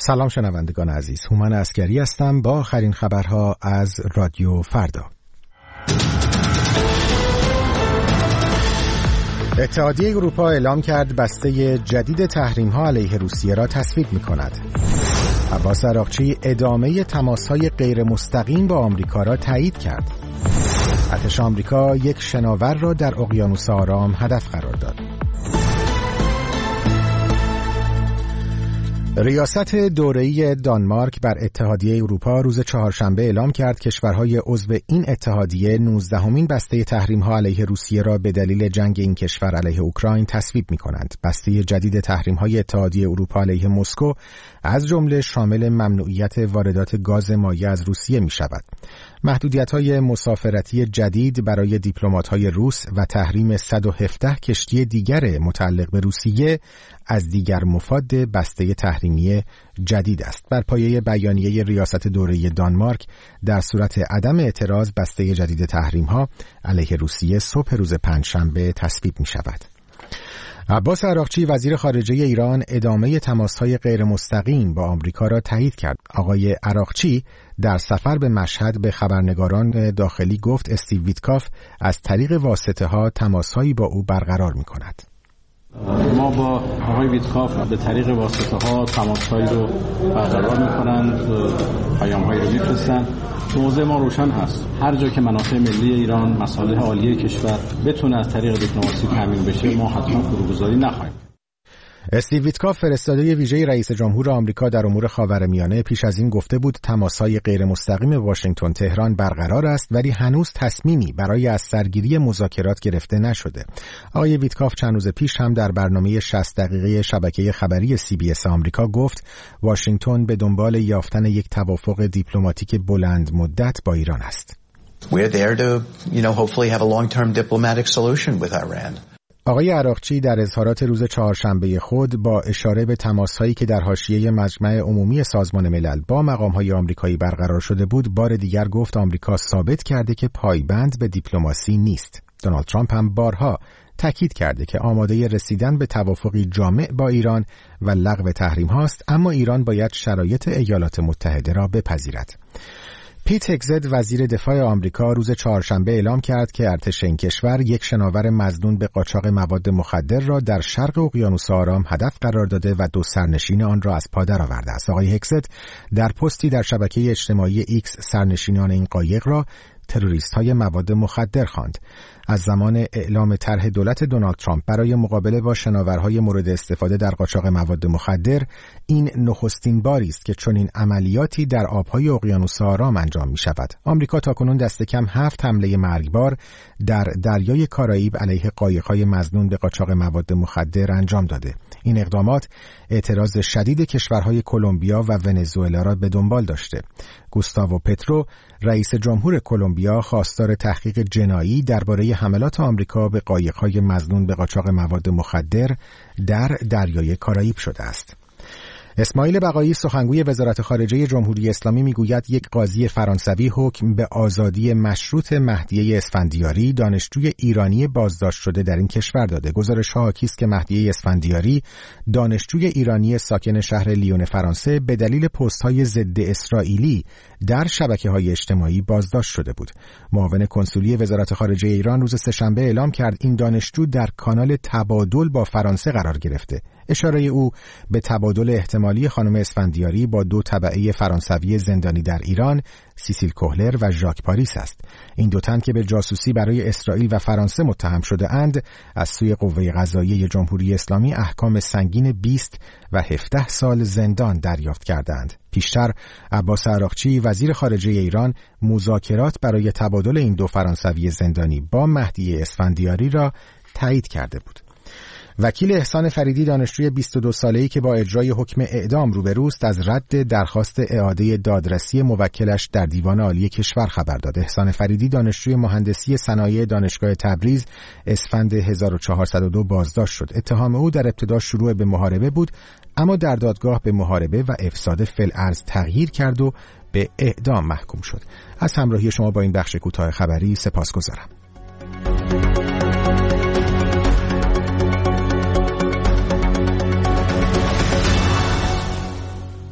سلام شنوندگان عزیز، هومن عسکری هستم با آخرین خبرها از رادیو فردا. اتحادیه اروپا اعلام کرد بسته جدید تحریم‌ها علیه روسیه را تصویب می‌کند. عباس عراقچی ادامه تماس‌های غیر مستقیم با آمریکا را تایید کرد. ارتش آمریکا یک شناور را در اقیانوس آرام هدف قرار داد. ریاست دوره‌ای دانمارک بر اتحادیه اروپا روز چهارشنبه اعلام کرد کشورهای عضو این اتحادیه 19مین بسته تحریم‌ها علیه روسیه را به دلیل جنگ این کشور علیه اوکراین تصویب می‌کنند. بسته جدید تحریم‌های اتحادیه اروپا علیه مسکو از جمله شامل ممنوعیت واردات گاز مایع از روسیه می‌شود. محدودیت‌های مسافرتی جدید برای دیپلمات‌های روس و تحریم 117 کشتی دیگر متعلق به روسیه از دیگر مفاد بسته تحریمی جدید است. بر پایه بیانیه ریاست دوره‌ای دانمارک در صورت عدم اعتراض بسته جدید تحریم‌ها علیه روسیه صبح روز پنجشنبه تصویب می‌شود. عباس عراقچی وزیر خارجه ایران ادامه تماس‌های غیر مستقیم با آمریکا را تایید کرد. آقای عراقچی در سفر به مشهد به خبرنگاران داخلی گفت استیو ویتکاف از طریق واسطه‌ها تماس‌هایی با او برقرار می‌کند. ما با آقای ویتکاف به طریق واسطه‌ها تماس‌هایی رو برقرار می‌کنند، پیام‌هایی رو می‌فرستند. موضوع ما روشن هست. هر جا که منافع ملی ایران، مصالح عالیه کشور بتونه از طریق دیپلماسی تامین بشه، ما حتما فروگذاری نخواهیم. استیو ویتکاف فرستاده ویژه رئیس جمهور آمریکا در امور خاورمیانه پیش از این گفته بود تماس‌های غیر مستقیم واشنگتن تهران برقرار است ولی هنوز تصمیمی برای از سرگیری مذاکرات گرفته نشده. آقای ویتکاف چند روز پیش هم در برنامه 60 دقیقه شبکه خبری CBS آمریکا گفت واشنگتن به دنبال یافتن یک توافق دیپلماتیک بلند مدت با ایران است. We're there to, hopefully have a long-term diplomatic solution with Iran. آقای عراقچی در اظهارات روز چهارشنبه خود با اشاره به تماس‌هایی که در حاشیه مجمع عمومی سازمان ملل با مقام‌های آمریکایی برقرار شده بود، بار دیگر گفت آمریکا ثابت کرده که پایبند به دیپلماسی نیست. دونالد ترامپ هم بارها تاکید کرده که آماده رسیدن به توافقی جامع با ایران و لغو تحریم هاست، اما ایران باید شرایط ایالات متحده را بپذیرد. پیت هگزت وزیر دفاع آمریکا روز چهارشنبه اعلام کرد که ارتش این کشور یک شناور مظنون به قاچاق مواد مخدر را در شرق اقیانوس آرام هدف قرار داده و 2 سرنشین آن را از پا درآورده است. آقای هگزت در پستی در شبکه اجتماعی ایکس سرنشینان این قایق را تروریست‌های مواد مخدر خواند. از زمان اعلام طرح دولت دونالد ترامپ برای مقابله با شناورهای مورد استفاده در قاچاق مواد مخدر، این نخستین باری است که چنین عملیاتی در آب‌های اقیانوس آرام انجام می‌شود. آمریکا تاکنون دست کم 7 حمله مرگبار در دریای کارائیب علیه قایق‌های مظنون به قاچاق مواد مخدر انجام داده. این اقدامات اعتراض شدید کشورهای کلمبیا و ونزوئلا را به دنبال داشته. گوستاوو پترو رئیس جمهور کلمبیا خواستار تحقیق جنایی درباره حملات آمریکا به قایق‌های مظنون به قاچاق مواد مخدر در دریای کارائیب شده است. اسماعیل بقایی سخنگوی وزارت خارجه جمهوری اسلامی میگوید یک قاضی فرانسوی حکم به آزادی مشروط مهدیه اسفندیاری دانشجوی ایرانی بازداشت شده در این کشور داده. گزارش‌ها حاکی است که مهدیه اسفندیاری دانشجوی ایرانی ساکن شهر لیون فرانسه به دلیل پست‌های ضد اسرائیلی در شبکه‌های اجتماعی بازداشت شده بود. معاون کنسولی وزارت خارجه ایران روز سه‌شنبه اعلام کرد این دانشجو در کانال تبادل با فرانسه قرار گرفته. اشاره او به تبادل احتمالی خانم اسفندیاری با 2 تبعه فرانسوی زندانی در ایران، سیسیل کوهلر و ژاک پاریس است. این 2 تن که به جاسوسی برای اسرائیل و فرانسه متهم شده اند، از سوی قوه قضاییه جمهوری اسلامی احکام سنگین 20 و 17 سال زندان دریافت کردند. پیشتر عباس عراقچی وزیر خارجه ایران مذاکرات برای تبادل این 2 فرانسوی زندانی با مهدیه اسفندیاری را تایید کرده بود. وکیل احسان فریدی دانشجوی 22 ساله‌ای که با اجرای حکم اعدام روبروست از رد درخواست اعاده دادرسی موکلش در دیوان عالی کشور خبر داد. احسان فریدی دانشجوی مهندسی صنایع دانشگاه تبریز اسفند 1402 بازداشت شد. اتهام او در ابتدا شروع به محاربه بود، اما در دادگاه به محاربه و افساد فی‌الارض تغییر کرد و به اعدام محکوم شد. از همراهی شما با این بخش کوتاه خبری سپاسگزارم.